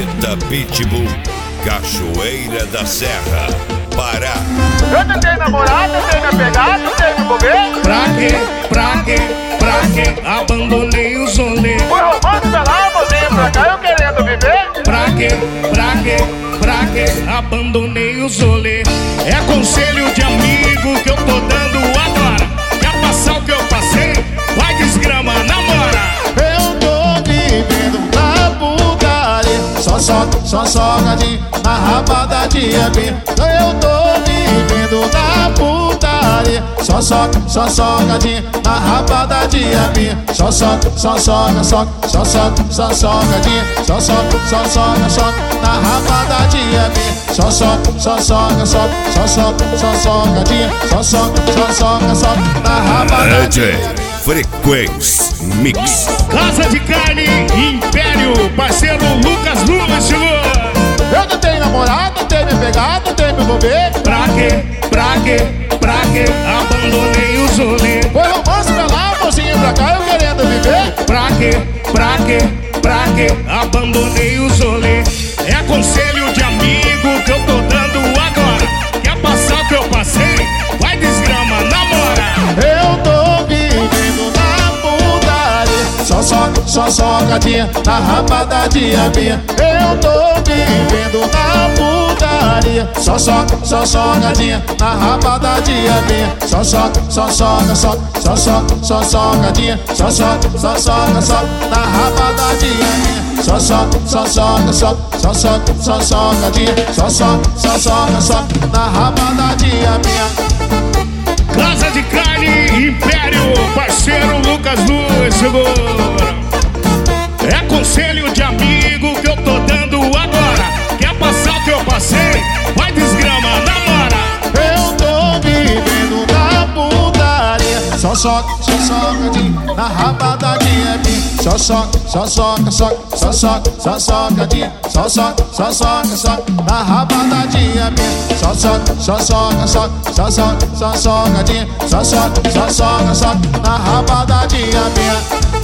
Planeta Pitbull, Cachoeira da Serra, Pará. Eu tentei namorar, tentei me pegar, tentei me envolver. Pra quê? Abandonei o rolê. Foi roubando pela mozinha pra cá, eu querendo viver. Pra quê? Abandonei o rolê. É conselho de amigo que eu tô dando agora. Quer passar o que eu passei? Vai desgrama, namora. Eu tô vivendo na putaria, só sogadinho na rabada de abinha. Eu tô vivendo na putaria, só sogadinho na rabada de abinha. Só sogadinho, só na rabada de abinha. Só na rabada de abinha. Frequência Mix. Casa de Carne Império, parceiro Lucas Lula chegou. Eu tentei namorar, tentei me pegar, tentei me envolver. Pra quê? Abandonei o rolê. Foi romance pela mocinha pra cá, eu querendo viver. Pra quê? Abandonei o rolê. É conselho de amigo que eu tô dando agora. Quer passar o que eu passei? Vai desgrama, namora. Eu tô vivendo na putaria, só sogadinha na rabada de abinha. Eu tô vivendo na putaria, só sogadinha na rabada de abinha. Só sogadinha, só na rabada de abinha. Só sogadinha, só na rabada de abinha. Casa de Carne Império, parceiro Lucas Luz chegou. É conselho de amigo que eu tô dando agora. Quer passar o que eu passei? Vai desgrama, namora. Eu tô vivendo na putaria, só sogadinho na rabada de abinha. Só sogadinho, só na rabada de abinha. Só sogadinho, só na rabada de abinha.